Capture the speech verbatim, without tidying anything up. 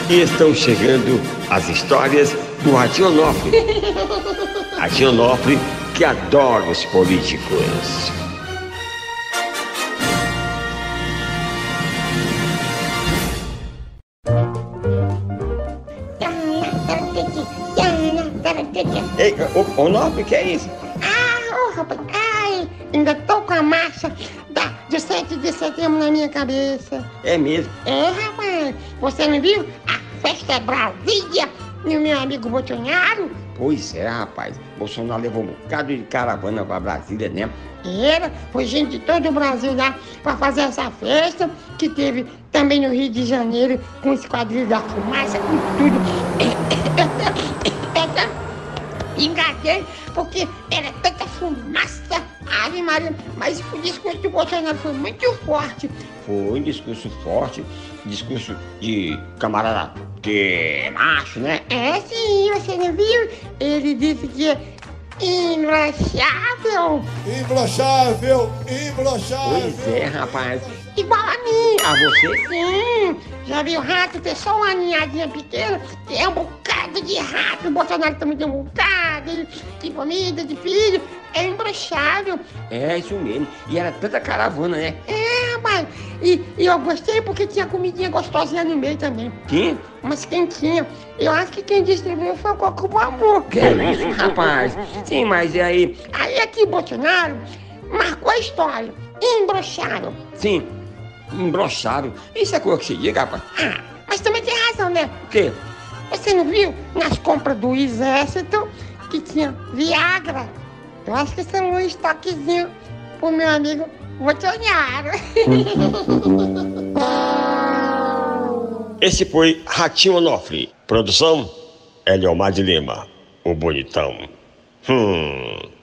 E estão chegando as histórias do Ratinho Onofre. Ratinho Onofre, que adora os políticos. Ei, o Onofre, que é isso? Ah, oh, rapaz, ai, ainda tô com a marcha da, de sete de setembro na minha cabeça. É mesmo? É, rapaz, você não viu? A festa é Brasília e o meu amigo Bolsonaro. Pois é, rapaz. Bolsonaro levou um bocado de caravana pra Brasília, né? Era, foi gente de todo o Brasil lá pra fazer essa festa, que teve também no Rio de Janeiro, com esse quadrilho da fumaça, com tudo. Engatei, porque era tanta fumaça, Ave Maria, mas o discurso do Bolsonaro foi muito forte. Foi um discurso forte, discurso de camarada de macho, né? É sim, você não viu? Ele disse que é imbrochável. Imbrochável, imbrochável. Pois é, rapaz. Igual a mim. A você? Sim, já viu rato ter só uma ninhadinha pequena? É um bocado de rato, o Bolsonaro também tem um bocado de família, de filho, é imbrochável. É isso mesmo, e era tanta caravana, né? É, rapaz, e, e eu gostei porque tinha comidinha gostosinha no meio também. Quem? Umas quentinhas. Eu acho que quem distribuiu foi o Coco Bambu. Que é isso, rapaz? Sim, mas e aí? Aí aqui Bolsonaro marcou a história, imbrochável. Sim, embroxaram. Isso é coisa que se diga, rapaz. Ah, mas também tem razão, né? O quê? Você não viu nas compras do exército que tinha Viagra? Eu acho que isso é um estoquezinho pro meu amigo Bolsonaro. Esse foi Ratinho Onofre. Produção, Eliomar de Lima, o bonitão. Hum...